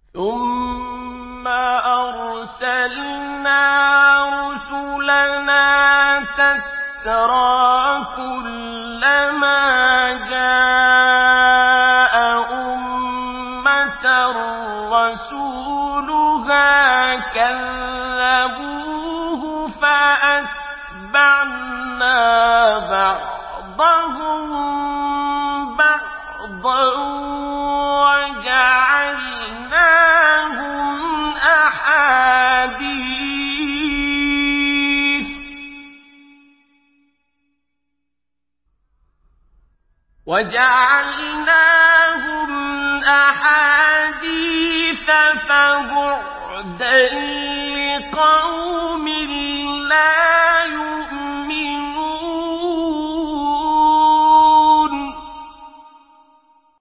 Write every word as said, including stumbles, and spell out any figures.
ثم أرسلنا رسلنا تترى كلما جاء أمة رسولها كذبوه فأتبعنا بعضهم بعضا وجعلناهم أحاديث وجعلناهم أحاديث فبعدا لقوم